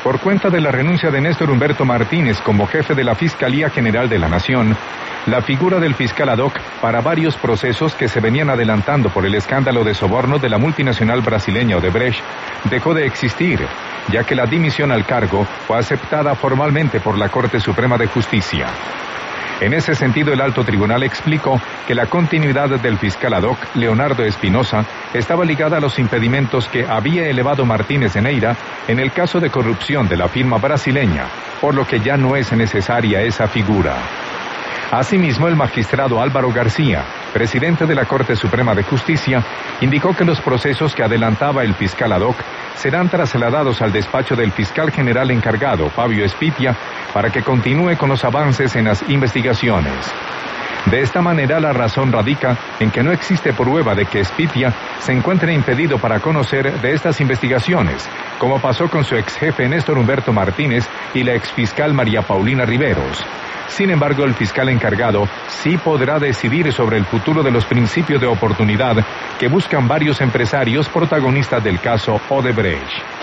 Por cuenta de la renuncia de Néstor Humberto Martínez como jefe de la Fiscalía General de la Nación, la figura del fiscal ad hoc para varios procesos que se venían adelantando por el escándalo de soborno de la multinacional brasileña Odebrecht dejó de existir, ya que la dimisión al cargo fue aceptada formalmente por la Corte Suprema de Justicia. En ese sentido, el alto tribunal explicó que la continuidad del fiscal ad hoc, Leonardo Espinosa, estaba ligada a los impedimentos que había elevado Martínez de Neira en el caso de corrupción de la firma brasileña, por lo que ya no es necesaria esa figura. Asimismo, el magistrado Álvaro García, presidente de la Corte Suprema de Justicia, indicó que los procesos que adelantaba el fiscal ad hoc serán trasladados al despacho del fiscal general encargado, Fabio Espitia, para que continúe con los avances en las investigaciones. De esta manera, la razón radica en que no existe prueba de que Espitia se encuentre impedido para conocer de estas investigaciones, como pasó con su ex jefe Néstor Humberto Martínez y la exfiscal María Paulina Riveros. Sin embargo, el fiscal encargado sí podrá decidir sobre el futuro de los principios de oportunidad que buscan varios empresarios protagonistas del caso Odebrecht.